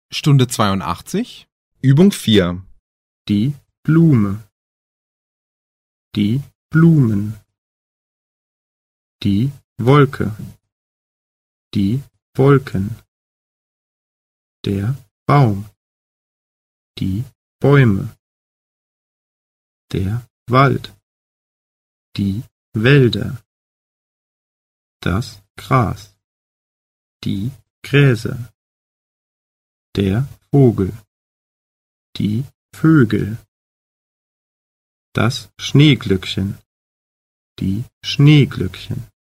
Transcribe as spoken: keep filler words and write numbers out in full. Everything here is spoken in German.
Stunde zweiundachtzig. Übung vier. Die Blume. Die Blumen. Die Wolke. Die Wolken. Der Baum. Die Bäume. Der Wald. Die Wälder. Das Gras. Die Gräser. Der Vogel. Die Vögel. Das Schneeglöckchen. Die Schneeglöckchen.